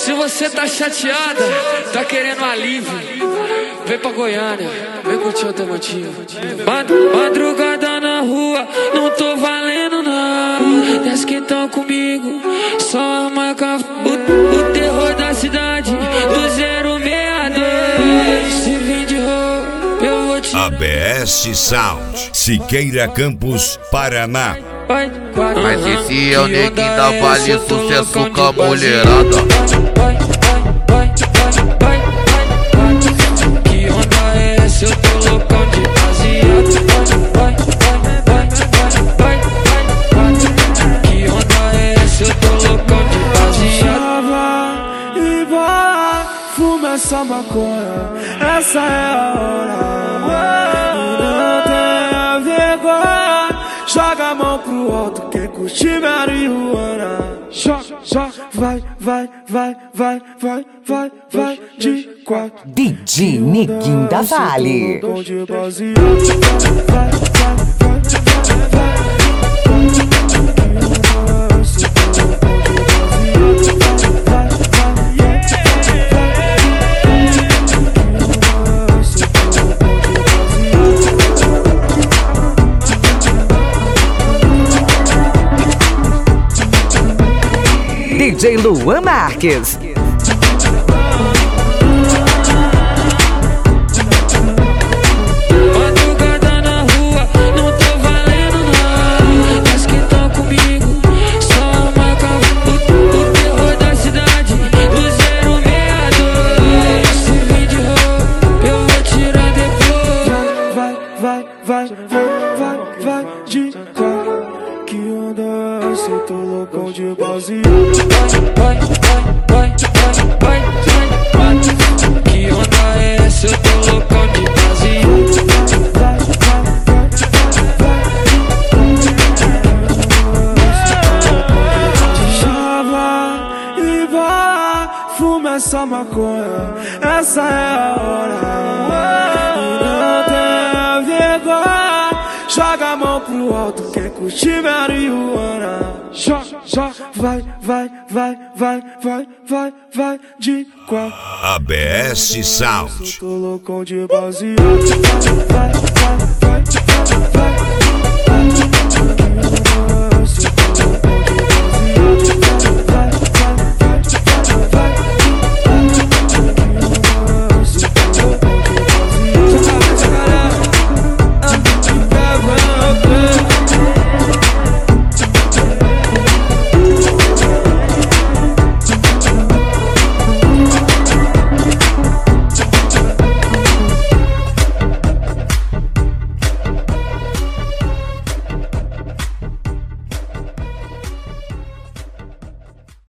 Se você tá chateada, tá querendo alívio, vem pra Goiânia, vem curtir o teu motivo. Madrugada na rua, não tô valendo não. Desce que tão comigo, só a marca. O terror da cidade, do 062. Se vir de roupa, eu vou te... ABS Sound, Siqueira Campos, Paraná. Mas esse é o neguinho da Vale, sucesso com a mulherada. Que onda é essa? Eu tô loucão de baseado. Que onda é essa? Eu tô loucão de baseado. E vai, fuma essa maconha, essa é a hora. Não tenha vergonha, joga a mão pro alto, quem curtir marihuana. Joga, vai, vai, vai, vai, vai, vai, vai, de quatro. DJ Neguinho da Vale. DJ Luan Marques. Madrugada na rua, não tô valendo não. Mas que tão comigo, só a marca. O terror da cidade, do 062. Se vir de roupa, eu vou tirar depois. Vai, vai, vai, vai, vai, vai, de quatro. Que onda é essa? Eu tô loucão de baseado. Vai, vai, vai, vai, vai, vai. Que onda é essa? Eu tô loucão de baseado. E vai, fuma essa maconha, essa é a hora. Não tenha vergonha, joga a mão pro alto, quem curtir marihuana. Joga, vai, vai, vai, vai, vai, vai, vai, de quatro. ABS Sound. Tô loucão de baseado. Vai, vai, vai, vai, vai, vai.